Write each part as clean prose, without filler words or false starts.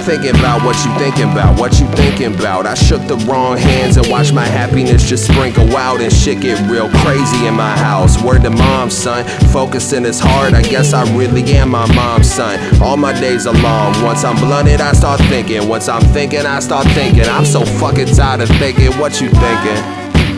thinking about what you thinking about, what you thinking about. I shook the wrong hands and watched my happiness just sprinkle out, and shit get real crazy in my house. Word to mom, son, focusing is hard, I guess I really am my mom's son. All my days are long, once I'm blunted I start thinking, once I'm thinking I start thinking. I'm so fucking tired of thinking, what you thinking?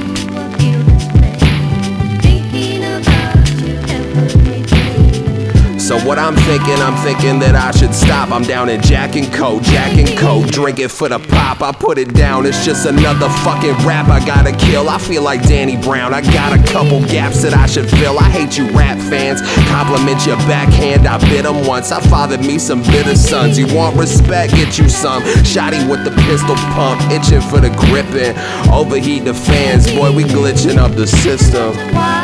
So what I'm thinking that I should stop. I'm down in Jack and Coke, drinking for the pop. I put it down, it's just another fucking rap I gotta kill. I feel like Danny Brown, I got a couple gaps that I should fill. I hate you rap fans, compliment your backhand, I bit them once. I fathered me some bitter sons. You want respect, get you some. Shotty with the pistol pump, itching for the gripping. Overheat the fans, boy, we glitching up the system.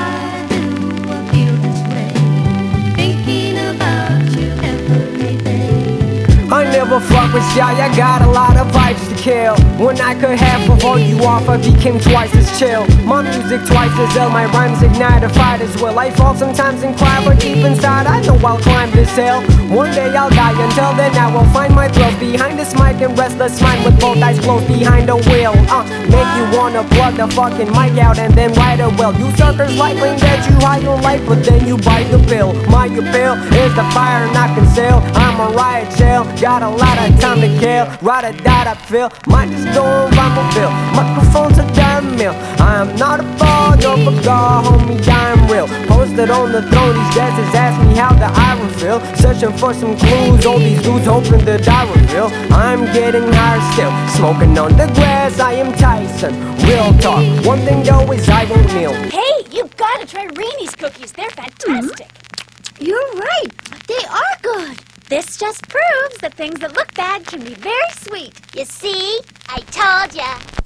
I never fuck with y'all, I got a lot of vibes to kill. When I could half of all you offer, became twice as chill. My music twice as ill, my rhymes ignite a fight as well. I fall sometimes and cry, but deep inside I know I'll climb this hill. One day I'll die, until then I will find my thrills behind this mic and restless mind with both eyes closed behind the wheel. Make you wanna plug the fucking mic out and then write a will. You suckers likely that you high on life, but then you bite the pill. My appeal is the fire not conceal. I'm a riot shell, got a lot of time to kill. Ride or die, I feel. Might just go on Rhymeville. Microphone's a dime mill. I am not a fraud nor a god, homie, I'm real. Posted on the throne, these dancers ask me how the iron feel. Searching for some clues, all these dudes hoping that I reveal. I'm getting higher still, smoking on the grass, I am Tyson. Real talk, one thing though is I won't kneel. Hey, you gotta try Rainy's cookies, they're fantastic. You're right, they are good. This just proves that things that look bad can be very sweet. You see, I told ya.